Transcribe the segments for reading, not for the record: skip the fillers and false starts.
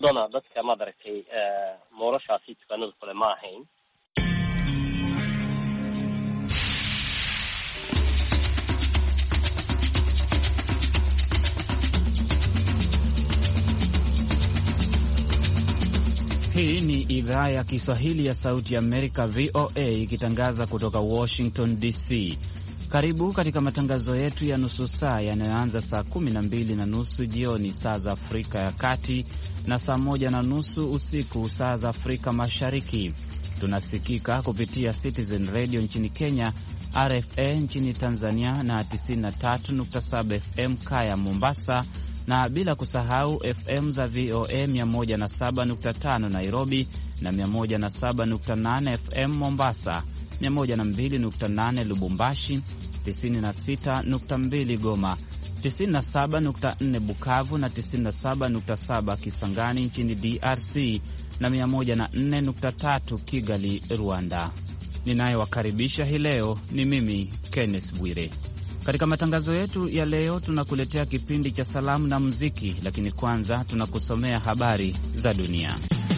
Dona dadka madaragtay noloshaasi tukanada kale ma ahayn. Hii ni idhaa ya Kiswahili ya Sauti ya Amerika, VOA, ikitangaza kutoka Washington DC. Karibu katika matangazo yetu ya nusu saa yanayoanza saa 12:30 jioni saa za Afrika ya Kati na saa 1:30 usiku saa za Afrika Mashariki. Tunasikika kupitia Citizen Radio nchini Kenya, RFA nchini Tanzania na 93.7 FM Kaya Mombasa, na bila kusahau FM za VOA 107.5 Nairobi na 107.8 FM Mombasa, 102.8 Lubumbashi, 96.2 Goma, 97.4 Bukavu na 97.7 Kisangani nchini DRC na 104.3 Kigali, Rwanda. Ninayewakaribisha hii leo ni mimi Kenneth Bwire. Katika matangazo yetu ya leo tunakuletea kipindi cha salamu na muziki, lakini kwanza tunakusomea habari za dunia.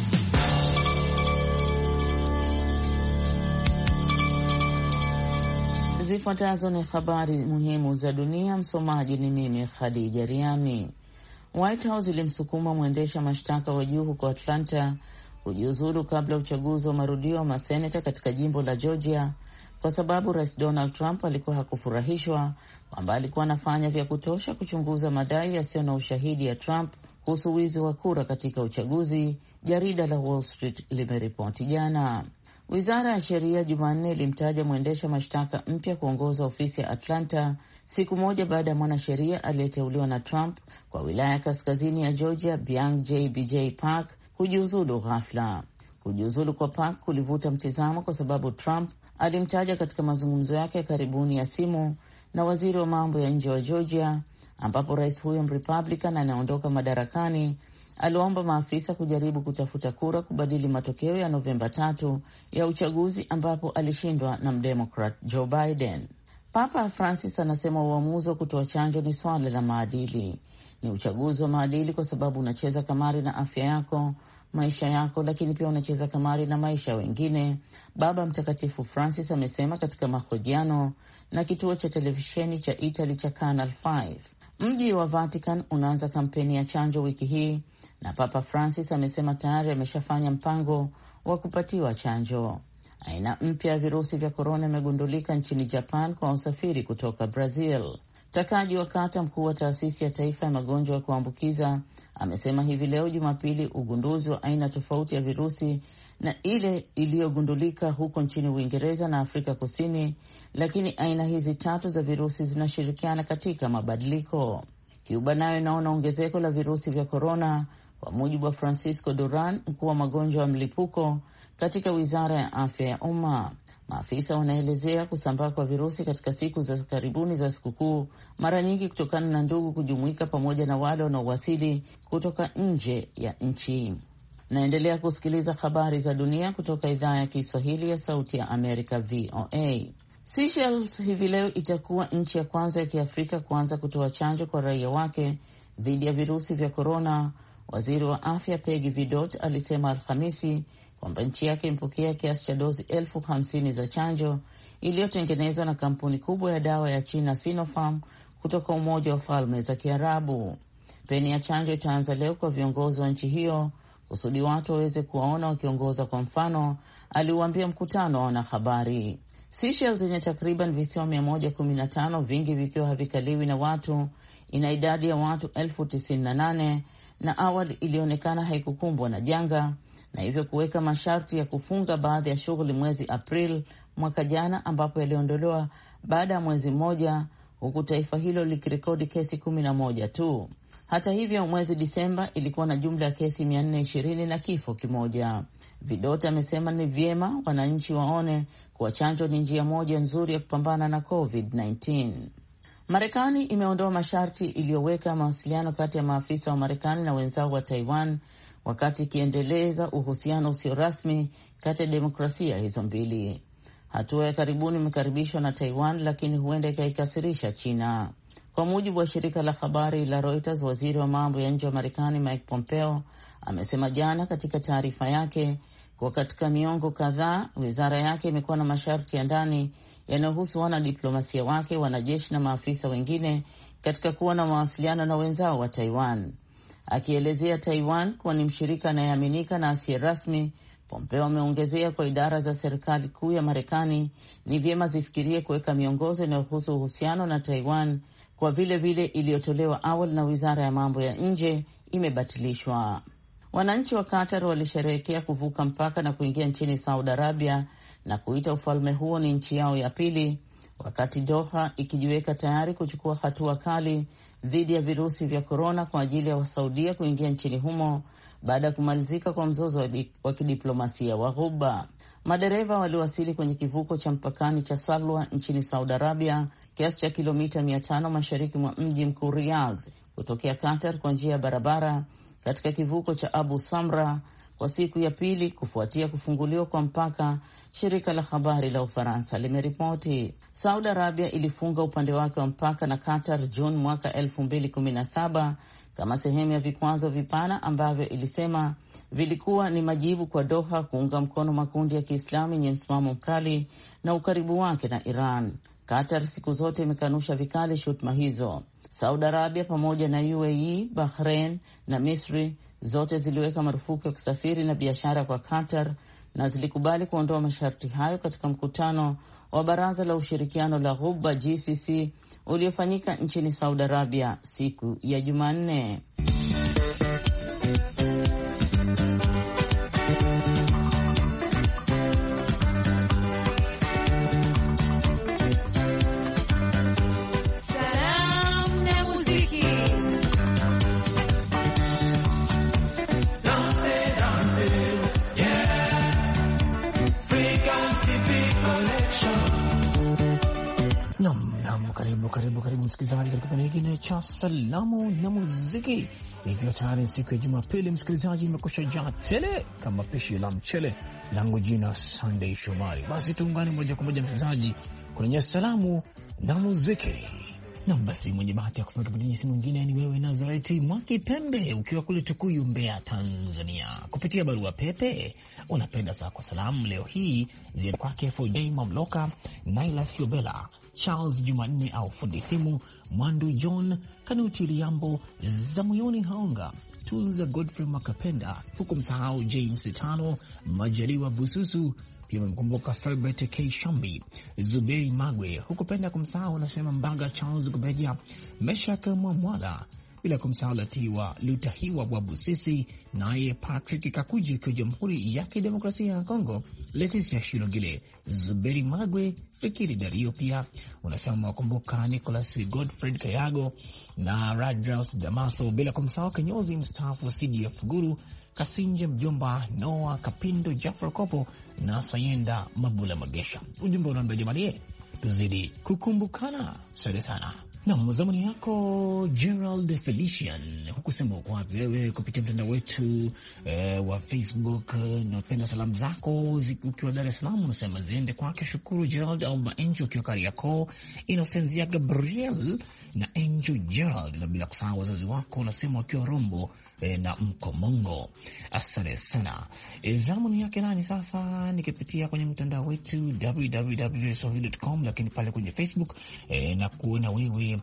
Zifuatazo ni habari muhimu za dunia. Msomaji ni mimi Khadija Riami. White House ilimsukuma mwendesha mashtaka wa juu huko Atlanta kujiuzulu kabla uchaguzi wa marudio wa maseneta katika jimbo la Georgia, kwa sababu Rais Donald Trump alikuwa hakufurahishwa kwamba alikuwa anafanya vya kutosha kuchunguza madai yasiyo na ushahidi ya Trump kuhusu wizi wa kura katika uchaguzi, jarida la Wall Street limeripoti jana. Wizara ya sheria Jumanne ilimtaja mwendesha mashtaka mpya kuongoza ofisi ya Atlanta siku moja baada ya mwanasheria aliyeteuliwa na Trump kwa wilaya ya kaskazini ya Georgia, Byung J.B.J. Park, kujiuzulu ghafla. Kujiuzulu kwa Park kulivuta mtizamo kwa sababu Trump alimtaja katika mazungumzo yake ya karibuni ya simu na waziri wa mambo ya nje wa Georgia, ambapo rais huyo Mrepublican anaondoka madarakani aliomba maafisa kujaribu kutafuta kura kubadili matokeo ya Novemba 3 ya uchaguzi ambapo alishindwa na Mdemokrat Joe Biden. Papa Francis anasema uamuzi wa kutoa chanjo ni swala la maadili. Ni uchaguzi wa maadili kwa sababu unacheza kamari na afya yako, maisha yako, lakini pia unacheza kamari na maisha wengine, Baba Mtakatifu Francis amesema katika mahojiano na kituo cha televisheni cha Italy cha Canal 5. Mji wa Vatican unaanza kampeni ya chanjo wiki hii, na Papa Francis amesema tayari ameshafanya mpango wa kupatiwa chanjo. Aina mpya ya virusi vya korona imegundulika nchini Japan kwa usafiri kutoka Brazil. Takaji Wakata, mkuu wa taasisi ya taifa ya magonjwa ya kuambukiza, amesema hivi leo Jumapili ugunduzi wa aina tofauti ya virusi na ile iliyogundulika huko nchini Uingereza na Afrika Kusini, lakini aina hizi tatu za virusi zinashirikiana katika mabadiliko. Cuba nayo inaona ongezeko la virusi vya korona, kwa mujibu wa Francisco Duran, mkuu wa magonjwa ya mlipuko katika wizara ya afya ya umma. Maafisa wanaelezea kusambaa kwa virusi katika siku za karibuni za sikukuu, mara nyingi kutokana na ndugu kujumuika pamoja na wale wanaowasili kutoka nje ya nchi. Naendelea kusikiliza habari za dunia kutoka idhaa ya Kiswahili ya Sauti ya Amerika, VOA. Seychelles hivi leo itakuwa nchi ya kwanza ya Kiafrika kuanza kutoa chanjo kwa raia wake dhidi ya virusi vya korona. Waziri wa afya Peggy Vidot alisema Alhamisi kwamba nchi yake imepokea kiasi cha dozi 50,000 za chanjo iliyotengenezwa na kampuni kubwa ya dawa ya China Sinopharm kutoka Umoja wa Falme za Kiarabu. Kampeni ya chanjo itaanza leo kwa viongozi wa nchi hiyo kusudi watu waweze kuwaona wakiongoza kwa mfano, aliuambia mkutano wa wanahabari. Seychelles yenye takriban visiwa 115, vingi vikiwa havikaliwi na watu, ina idadi ya watu 98,000 na awali ilionekana haikukumbwa na janga na hivyo kuweka masharti ya kufunga baadhi ya shughuli mwezi April mwaka jana, ambapo yaliondolewa baada ya mwezi mmoja, huku taifa hilo likirekodi kesi 11 tu. Hata hivyo, mwezi Disemba ilikuwa na jumla ya kesi 420 na kifo kimoja. Vidota amesema ni vyema wananchi waone kuwa chanjo ni njia moja nzuri ya kupambana na COVID-19. Marekani imeondoa masharti iliyoweka mawasiliano kati ya maafisa wa Marekani na wenzao wa Taiwan, wakati ikiendeleza uhusiano usio rasmi kati ya demokrasia hizo mbili. Hatua ya karibuni imekaribishwa na Taiwan, lakini huenda ikaikasirisha China. Kwa mujibu wa shirika la habari la Reuters, waziri wa mambo ya nje wa Marekani Mike Pompeo amesema jana katika taarifa yake kwa katika miongo kadhaa wizara yake imekuwa na masharti ya ndani yanayohusu wanadiplomasia wake, wanajeshi na maafisa wengine katika kuwa na mawasiliano na wenzao wa Taiwan. Akielezea Taiwan kuwa ni mshirika anayeaminika na asiye rasmi, Pompeo ameongezea kwa idara za serikali kuu ya Marekani ni vyema zifikirie kuweka miongozo inayohusu uhusiano na Taiwan kwa vile iliyotolewa awali na wizara ya mambo ya nje imebatilishwa. Wananchi wa Qatar walisherehekea kuvuka mpaka na kuingia nchini Saudi Arabia na kuita ufalme huo ni nchi yao ya pili, wakati Doha ikijiweka tayari kuchukua hatua kali dhidi ya virusi vya korona kwa ajili ya Wasaudia kuingia nchini humo baada ya kumalizika kwa mzozo wa kidiplomasia wa Ghuba. Madereva waliwasili kwenye kivuko cha mpakani cha Salwa nchini Saudi Arabia, kiasi cha kilomita 500 mashariki mwa mji mkuu Riyadh, kutokea Qatar kwa njia ya barabara katika kivuko cha Abu Samra kwa siku ya pili kufuatia kufunguliwa kwa mpaka, shirika la habari la Ufaransa limeripoti. Saudi Arabia ilifunga upande wake wa mpaka na Qatar Juni mwaka 2017 kama sehemu ya vikwazo vipana ambavyo ilisema vilikuwa ni majibu kwa Doha kuunga mkono makundi ya Kiislamu yenye msimamo mkali na ukaribu wake na Iran. Qatar siku zote imekanusha vikali shutuma hizo. Saudi Arabia pamoja na UAE, Bahrain na Misri zote ziliweka marufuku ya kusafiri na biashara kwa Qatar na zilikubali kuondoa masharti hayo katika mkutano wa Baraza la Ushirikiano la Ghuba GCC uliofanyika nchini Saudi Arabia siku ya Jumanne. Karibu msikilizaji katika kipindi kingine cha salamu na muziki, ikiwa tayari siku ya Jumapili. Msikilizaji, nimekusha jaa tele kama pishi la mchele, langu jina Sunday Shomari. Basi tuungane moja kwa moja msikilizaji kwenye salamu na muziki. Na basi mwenye bahati ya kufika kipindi si mwingine ni wewe Nazareti Mwakipembe, ukiwa kule Tukuyu, Mbeya, Tanzania. Kupitia barua pepe unapenda saa kwa salamu leo hii ziende kwake Fodei Mamloka, Naila Siobela, Charles Jumanne au fundi simu, Mwandu John, Kanuti Liambo, Zamuyoni Haonga, Tunza Godfrey Makapenda, huku msahau James Tano, Majaliwa Bususu, pia mkumbuka Ferbert K. Shambi, Zuberi Magwe, hukupenda kumsahau unasema Mbaga Charles Gubeja, Meshak Mwamwala, bila kumsahau Latiwa Lutahiwa wa Busisi, naye Patrick Kakuji kwa Jamhuri ya Kidemokrasia ya Kongo, Leticia Shilogile, Zuberi Magwe, Fikiri Dario, pia unasema wakumbuka Nicholas Godfred Kayago na Radras Damaso, bila kumsahau kinyozi mstaafu CDF Guru, Kasinje Mjomba, Noah Kapindo, Jafar Kopo na Sayenda Mabula Magesha. Ujumbe unaambia jamani, tuzidi kukumbukana. Asante sana. Na zamani yako Gerald Felician, hukusema uko wapi wewe kupitia mtandao wetu wa Facebook. Napenda salamu zako ukiwa Dar es Salaam unasema ziende kwake Shukuru Gerald au Angel ukiwa Kariakoo, Innocenzia Gabriel na Angel Gerald, na bila kusahau wazazi wako unasema wakiwa Rombo na Mkomongo. Asante sana. Zamani yake nani sasa, nikipitia kwenye mtandao wetu www.swahili.com, lakini pale kwenye Facebook na kuona wewe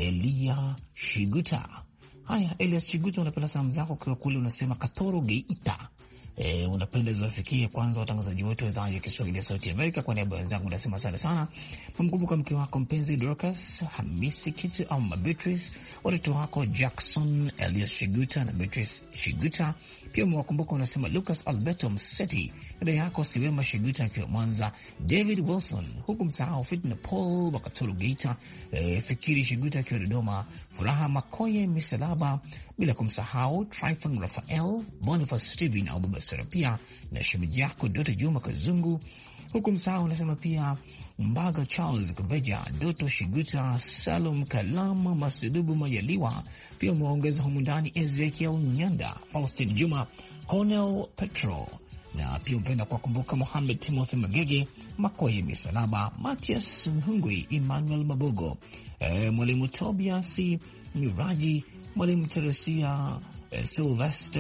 Elia Shiguta. Haya, Elias Shiguta, unapenda salamu zako kwa kule unasema Katoro Geita. Unapenda ziwafikie kwanza watangazaji wetu wa idhaa ya Kiswahili ya Sauti ya Amerika. Kwa niaba ya wenzangu unasema asante sana. Kumkumbuka mke wako mpenzi Dorcas Hamisi Kitu au Beatrice, watoto wako Jackson, Elias Shiguta na Beatrice Shiguta. Pia mwakumbuka unasema Lucas Alberto Mseti, dada yako Siwema Shiguta akiwa Mwanza, David Wilson, huku msahau Fitna Paul wa Katoro Geita, Fikiri Shiguta akiwa Dodoma, Furaha Makoye Misalaba, bila kumsahau Tryphon Rafael, Boniface Steven au Baba Serapia na shemeji yako Doto Juma Kazungu, huku msahau unasema pia Mbaga Charles Kubeja, Doto Shiguta, Salum Kalama, Masudubu Mayaliwa. Pia umeongeza humu ndani Ezekiel Nyanda, Faustin Juma, Cornel Petro, na pia mpenda kwa kumbuka Mohamed Timothy Magege, Makoye Misalaba, Matias Mhungwi, Emmanuel Mabogo, Mwalimu Tobias Miraji, Mwalimu Teresia, Sylvester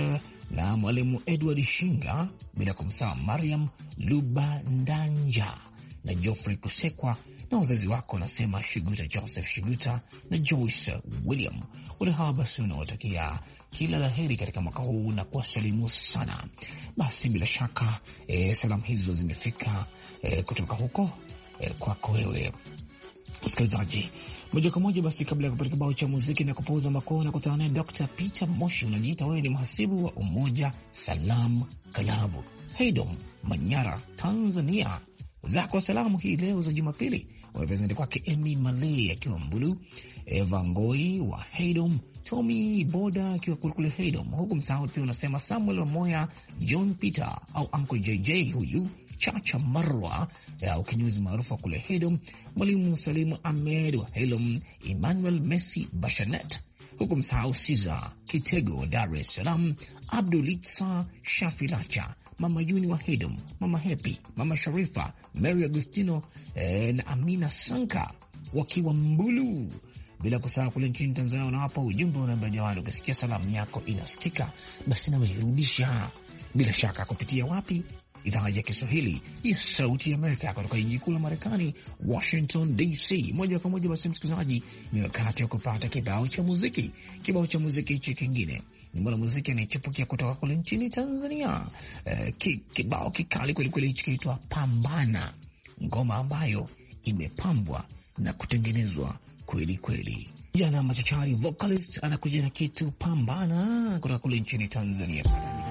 na mwalimu Edward Shinga, bila kumsahau Mariam Lubandanja na Geoffrey Kusekwa, na wazazi wako wanasema Shiguta Joseph Shiguta na Joyce William. Wale hawa basi unawatakia kila laheri katika mwaka huu na kuwasalimu sana. Basi bila shaka salamu hizo zimefika kutoka huko kwako wewe msikilizaji. Moja kwa moja basi, kabla ya kupata kibao cha muziki na kupouza makoo, na kutana naye Dr. Peter Moshi. Unajiita wewe ni mhasibu wa Umoja Salam Kalabu, Haydom, Manyara, Tanzania. Zako salamu hii leo za Jumapili warepresenti kwake Emi Malay akiwa Mbulu, Eva Ngoi wa Haydom, Tommy Boda akiwa kule Haydom, huku msahau pia unasema Samuel Moya, John Peter au Uncle JJ, huyu Chacha Marwa ya ukinyuzi maarufu kule Haydom, mwalimu Salimu Ahmed wa Haydom, Emmanuel Messi Bashanet, huku msahau Siza Kitego Dar es Salaam, Abdulitsa Shafilacha, Mama Yuni wa Haydom, Mama Happy, Mama Sharifa, Mary Agustino na Amina Sanka wakiwa Mbulu. Bila kusahau kule nchini Tanzania unawapa ujumbe unaambia jamani, ukisikia salamu yako inasikika basi nawe irudisha. Bila shaka kupitia wapi? Idhaa ya Kiswahili ya Sauti ya Amerika kutoka jiji kuu la Marekani, Washington DC. Moja kwa moja basi msikilizaji, ni wakati wa kupata kibao cha muziki. Kibao cha muziki hichi kingine ni mwanamuziki anayechipukia kutoka kule nchini Tanzania. Kibao kikali kweli kweli hichi kinaitwa Pambana, ngoma ambayo imepambwa na kutengenezwa kweli kweli. Jana machachari vocalist anakuja na kitu Pambana kutoka kule nchini Tanzania.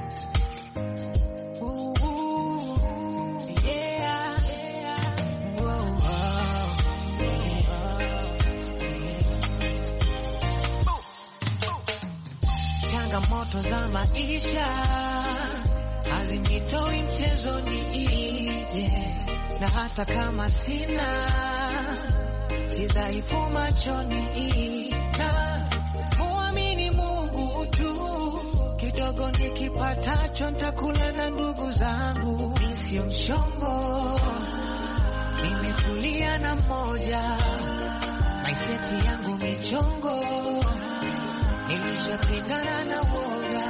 Changamoto za maisha hazinitoi mchezoni, na hata kama sina sidhaifu machoni, na muamini Mungu tu, kidogo nikipatacho nitakula na ndugu zangu. Sio mshongo, nimetulia na mmoja, maiseti yangu michongo, nilishapigana na woga.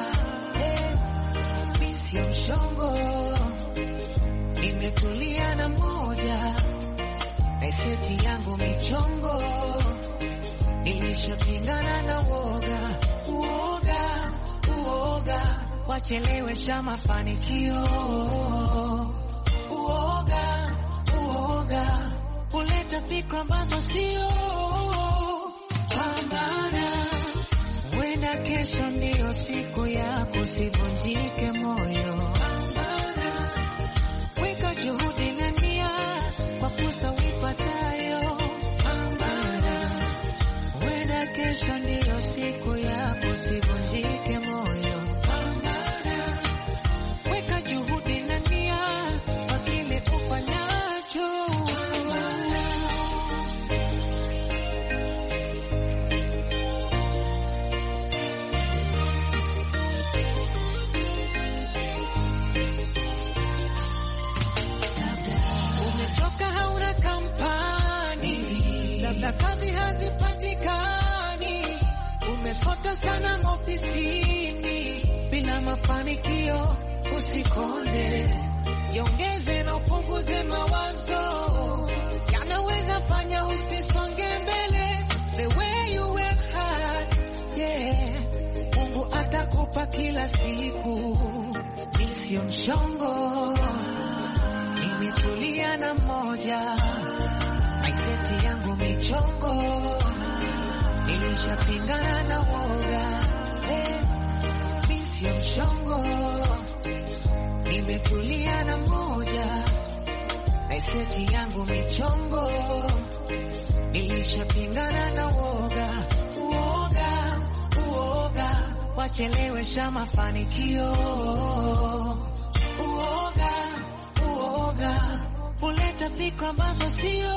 Sio mshongo, nimetulia na mmoja, maiseti yangu michongo, nilishapigana na woga. Uoga wachelewesha mafanikio. Uoga huleta fikra ambazo sio. Pambana, wenda kesho ndio siku yako, usivunjike moyo. Pambana, weka juhudi na nia kwa fursa uipatayo. Pambana, wenda kesho ndio siku yako, usivunjike moyo. Pambana, weka juhudi na nia kwa kile ufanyacho. Umechoka, hauna kampani, labda kazi hazipatikani, umesota sana ofisini bila mafanikio. Usikonde, yongeze na upunguze mawazo, yanaweza fanya usisonge mbele. The way you work hard, Mungu atakupa kila siku. Sio mshongo, nimetulia na mmoja, maiseti yangu michongo, nilishapingana na woga. Sio mshongo, nimetulia na mmoja, maiseti yangu michongo, nilishapingana na woga. Uoga wachelewesha mafanikio. Uoga huleta fikra ambazo sio.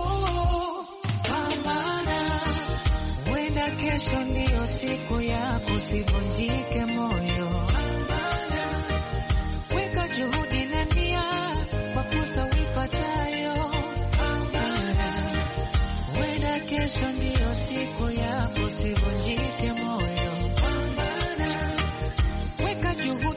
Pambana, wenda kesho ndio siku yako, usivunjike moyo. Pambana, weka juhudi na nia kwa fursa uipatayo. Pambana, wenda kesho ndio siku yako, usivunjike moyo. Pambana, weka juhudi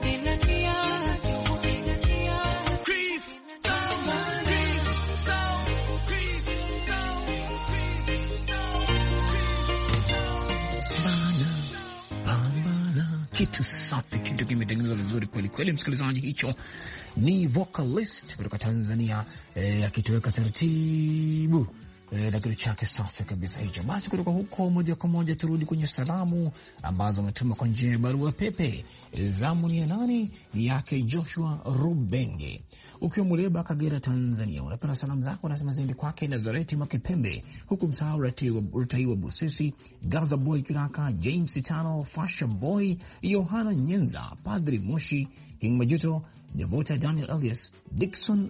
kitu safi, kitu kimetengenezwa vizuri kweli kweli. Msikilizaji, hicho ni vocalist kutoka Tanzania akitoweka taratibu na kitu chake safi kabisa hicho. Basi kutoka huko moja kwa moja turudi kwenye salamu ambazo umetuma kwa njia ya barua pepe. Zamu ni ya nani? Ni yake Joshua Rubenge, ukiwa Muleba, Kagera, Tanzania. Unapenda salamu zako unasema ziende kwake Nazareti Makipembe, huku msahau Rutaiwa Busisi, Gaza Boy Kiraka, James Tano, Fasha Boy, Yohana Nyenza, Padri Moshi, King Majuto, Devota Daniel Elias, Dickson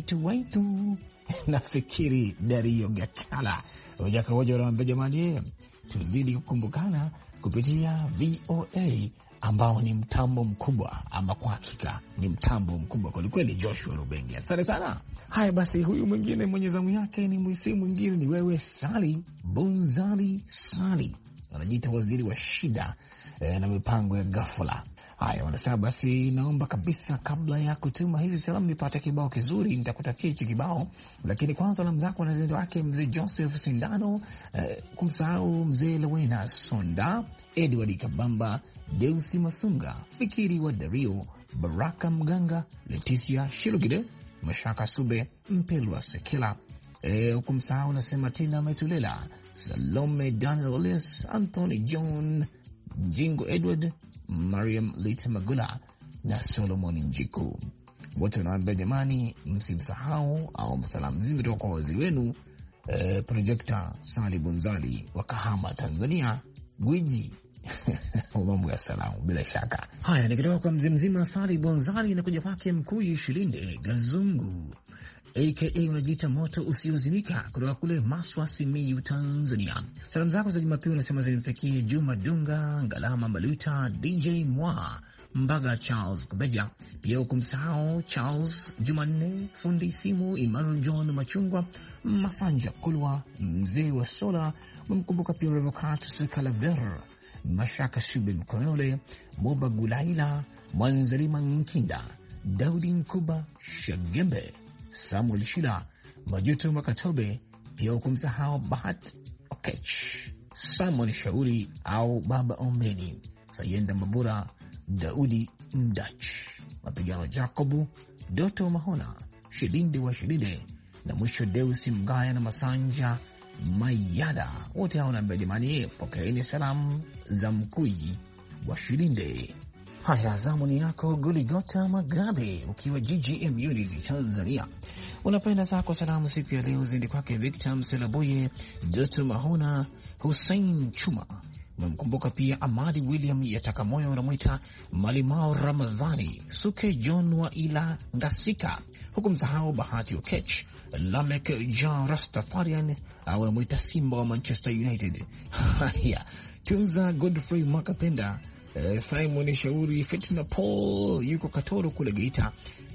Waitu nafikiri Dario Gakala. Moja kwa moja wanaambia jamani, tuzidi kukumbukana kupitia VOA ambao ni mtambo mkubwa, ama kwa hakika ni mtambo mkubwa kwa kweli. Joshua Rubenge, asante sana. Haya basi, huyu mwingine mwenye zamu yake ni mwisi mwingine, ni wewe Sali Bunzali Sali, wanajiita waziri wa shida na mipango ya ghafla. Haya, wanasema basi, naomba kabisa kabla ya kutuma hizi salamu nipate kibao kizuri. Nitakutakia hichi kibao, lakini kwanza salamu zako na zendo wake mzee Joseph Sindano, kumsahau mzee Lewena Sonda, Edward Kabamba, Deusi Masunga, Fikiri wa Dario, Baraka Mganga, Leticia Shirugide, Mashaka Sube, Mpelwa Sekela, kumsahau nasema Tina Metulela, Salome Daniel Elias, Anthony John, Jingo Edward, Mariam Lita Magula na Solomon Njiku. Wote wanaambia jamani, msimsahau au msalamu zivi toka kwa waziri wenu Projekta Sali Bunzali wa Kahama, Tanzania, gwiji mambo ya salamu bila shaka. Haya, nikitoka kwa mzee mzima Sali Bunzali na kuja kwake Mkuyi Shilinde Gazungu aka unajiita moto usiozimika kutoka kule Maswa, Simiyu, Tanzania. Salamu zako za Jumapili unasema zimfikie Juma Dunga, Ngalama Maluta, DJ Mwa Mbaga, Charles Kubeja, pia ukumsahau Charles Jumanne, fundi simu Emmanuel John Machungwa, Masanja Kulwa, mzee wa Sola, umemkumbuka pia Revocatus Kalaver, Mashaka Shube Mkonole, Moba Gulaila, Mwanzalima Nkinda, Daudi Nkuba Shagembe, Samuel Shila, Majuto Makatobe, pia ukumsahau Bahat Okech, Simon Shauri au Baba Ombeni, Sayenda Mabura, Daudi Mdach, Mapigano Jacobu, Doto Mahona, Shilinde wa Shilinde, na mwisho Deusi Mgaya na Masanja Mayada. Wote hao naambia jamani, pokeeni salamu za Mkuyi wa Shilinde. Haya, zamuni yako Guligota Magabe ukiwa GGM Unity Tanzania. Unapenda zako salamu siku ya leo zindi kwake Victor Mselaboye, Doto Mahona, Hussein Chuma. Umemkumbuka pia Amadi William Yatakamoyo, unamwita Malimao Ramadhani, Suke John wa Ila Ngasika, huku msahau Bahati Okech, Lamek Jean Rastafarian, au unamwita Simba wa Manchester United. Haya, Tunza Godfrey Makapenda, Simon Shauri, Fitna Paul yuko Katoro kule Geita,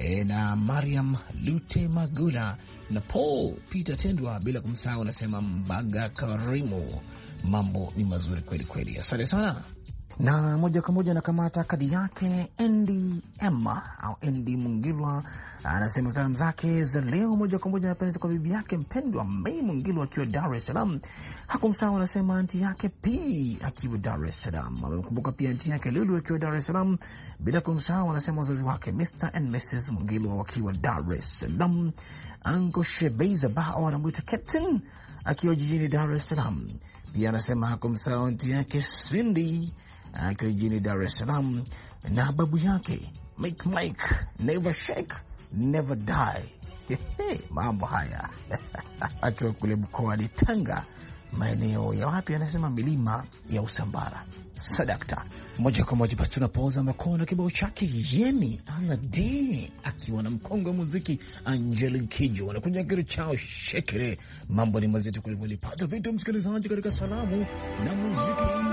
na Mariam Lute Magula na Paul Peter Tendwa, bila kumsahau nasema Mbaga Karimu. Mambo ni mazuri kweli kweli, asante sana. Na moja kwa moja nakamata kadi yake Andy Emma au Andy Mungilwa, anasema salamu zake za leo moja kwa moja anapenda kwa bibi yake mpendwa May Mungilwa akiwa Dar es Salaam. Hakumsahau anasema anti yake P akiwa Dar es Salaam. Amemkumbuka pia anti yake Lulu akiwa Dar es Salaam, bila kumsahau anasema wazazi wake Mr. and Mrs. Mungilwa wakiwa Dar es Salaam. Anko Shebeza Bao anamwita Captain akiwa jijini Dar es Salaam. Pia anasema hakumsahau anti yake Cindy akiwa jijini Dar es Salaam, na babu yake Mike never shake never die. Mambo haya akiwa kule mkoani Tanga, maeneo ya wapi, anasema milima ya Usambara. Sadakta. Moja kwa moja basi tunapoza makono kibao chake Yemi Alade akiwa na mkongo wa muziki Angelique Kidjo wanakuja kitu chao shekere. Mambo ni mazito kweli. Pata vitu msikilizaji katika salamu na muziki.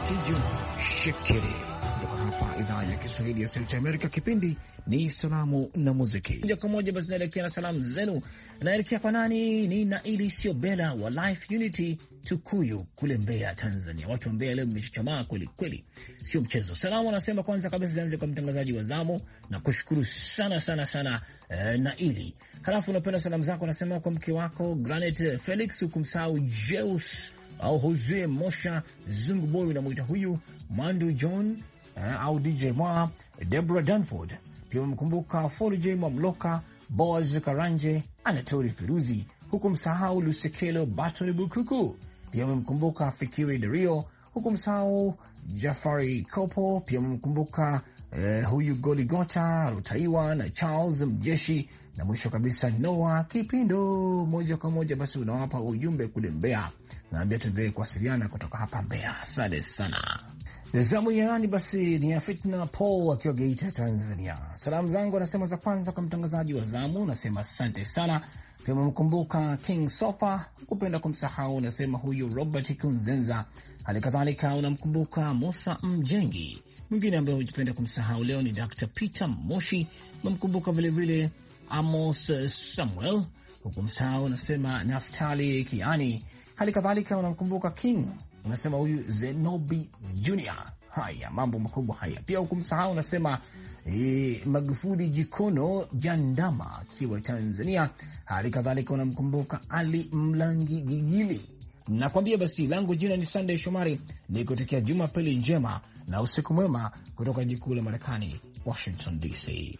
Kijo Shekere kutoka hapa idhaa ya Kiswahili ya Sauti ya Amerika. Kipindi ni Salamu na Muziki. Moja kwa moja basi naelekea na salamu zenu. Naelekea kwa nani? Ni Naili Siobela wa Life Unity Tukuyu kule Mbeya, Tanzania. Watu wa Mbeya leo mmechachamaa kweli kweli, sio mchezo. Salamu anasema kwanza kabisa zianze kwa mtangazaji wa zamu na kushukuru sana sana sana Naili. Halafu unapenda salamu zako anasema kwa mke wako Granite Felix, ukumsahau Jeus au Jose Mosha Zungu Boy na mwita huyu Mandu John au DJ Mwa, Deborah Danford, pia mkumbuka Foli J Mamloka, Boaz Karanje, Anatoli Firuzi, huku msahau Lusekelo Batoni Bukuku, pia mkumbuka Fikiri Dario, huku msahau Jafari Kopo, pia mkumbuka huyu Goligota Rutaiwa na Charles Mjeshi, na mwisho kabisa Noah Kipindo. Moja kwa moja basi unawapa ujumbe kule Mbeya, naambia tuendelee kuwasiliana kutoka hapa Mbeya. Asante sana. Zamu yaani basi ni ya Fitna Paul akiwa Geita, Tanzania. Salamu zangu anasema za kwanza kwa mtangazaji wa zamu, nasema asante sana. Pia mkumbuka King Sofa, kupenda kumsahau, nasema huyu Robert Kunzenza. Halikadhalika unamkumbuka Musa Mjengi. Mwingine ambaye hujipenda kumsahau leo ni Dr. Peter Moshi. Memkumbuka vile vile Amos Samuel, hukumsahau unasema Naftali Kiani. Halikadhalika unamkumbuka King, unasema huyu Zenobi Junior. Haya, mambo makubwa haya. Pia hukumsahau unasema Magufuli Jikono Jandama akiwa Tanzania. Halikadhalika unamkumbuka Ali Mlangi Gigili. Nakwambia basi langu jina ni Sunday Shomari, nikutokea Jumapili njema na usiku mwema kutoka jikuu la Marekani, Washington DC.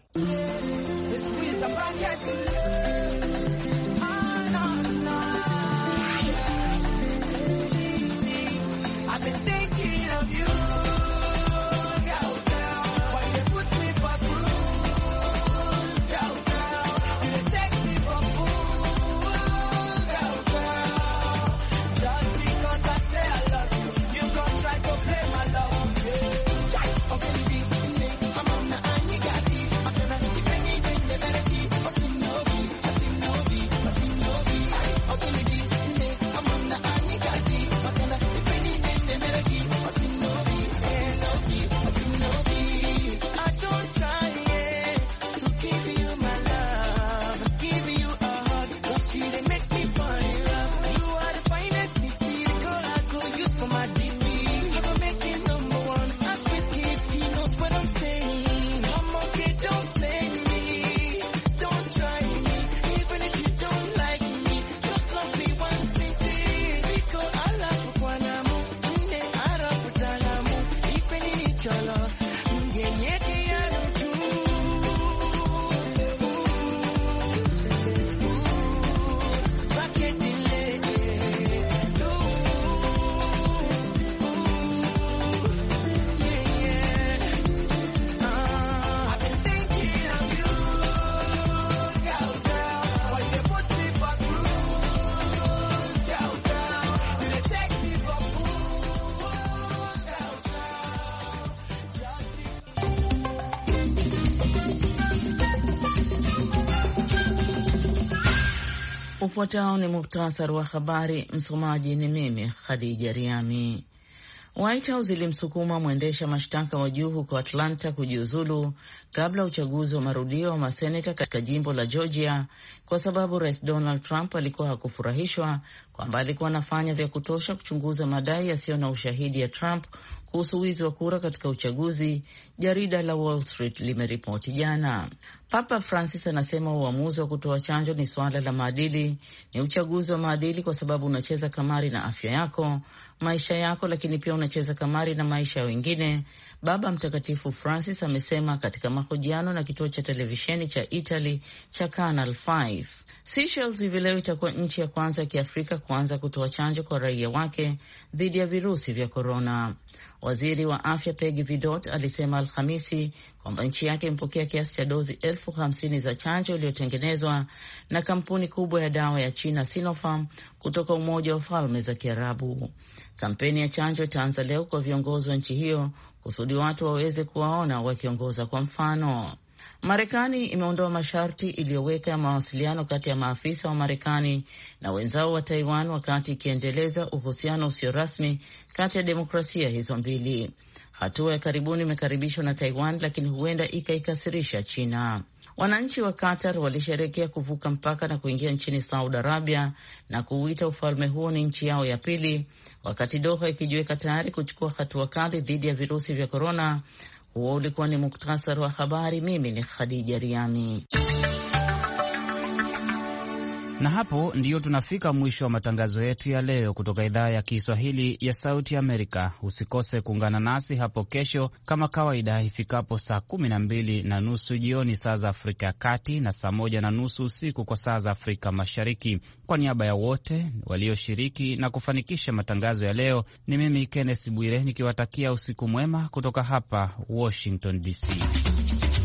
Ufuatao ni muhtasari wa habari. Msomaji ni mimi Khadija Riami. White House ilimsukuma mwendesha mashtaka wa juu huko Atlanta kujiuzulu kabla uchaguzi wa marudio wa maseneta katika jimbo la Georgia kwa sababu Rais Donald Trump alikuwa hakufurahishwa kwamba alikuwa anafanya vya kutosha kuchunguza madai yasiyo na ushahidi ya Trump kuhusu wizi wa kura katika uchaguzi, jarida la Wall Street limeripoti jana. Papa Francis anasema uamuzi wa kutoa chanjo ni suala la maadili, ni uchaguzi wa maadili kwa sababu unacheza kamari na afya yako, maisha yako, lakini pia unacheza kamari na maisha ya wengine. Baba Mtakatifu Francis amesema katika mahojiano na kituo cha televisheni cha Italy cha Canal 5. Seychelles hivi leo itakuwa nchi ya kwanza ya Kiafrika kuanza kutoa chanjo kwa raia wake dhidi ya virusi vya korona. Waziri wa afya Peggy Vidot alisema Alhamisi kwamba nchi yake imepokea kiasi cha dozi 50,000 za chanjo iliyotengenezwa na kampuni kubwa ya dawa ya China Sinopharm kutoka Umoja wa Falme za Kiarabu. Kampeni ya chanjo itaanza leo kwa viongozi wa nchi hiyo kusudi watu waweze kuwaona wakiongoza kwa mfano. Marekani imeondoa masharti iliyoweka ya mawasiliano kati ya maafisa wa Marekani na wenzao wa Taiwan wakati ikiendeleza uhusiano usio rasmi kati ya demokrasia hizo mbili. Hatua ya karibuni imekaribishwa na Taiwan, lakini huenda ikaikasirisha China. Wananchi wa Qatar walisherehekea kuvuka mpaka na kuingia nchini Saudi Arabia na kuuita ufalme huo ni nchi yao ya pili, wakati Doha ikijiweka tayari kuchukua hatua kali dhidi ya virusi vya korona. Huo ulikuwa ni muktasari wa habari. Mimi ni Khadija Riami. Na hapo ndiyo tunafika mwisho wa matangazo yetu ya leo kutoka idhaa ya Kiswahili ya Sauti Amerika. Usikose kuungana nasi hapo kesho kama kawaida ifikapo saa 12:30 jioni saa za Afrika ya Kati na saa 1:30 usiku kwa saa za Afrika Mashariki. Kwa niaba ya wote walioshiriki na kufanikisha matangazo ya leo, ni mimi Kenneth Bwire nikiwatakia usiku mwema kutoka hapa Washington DC.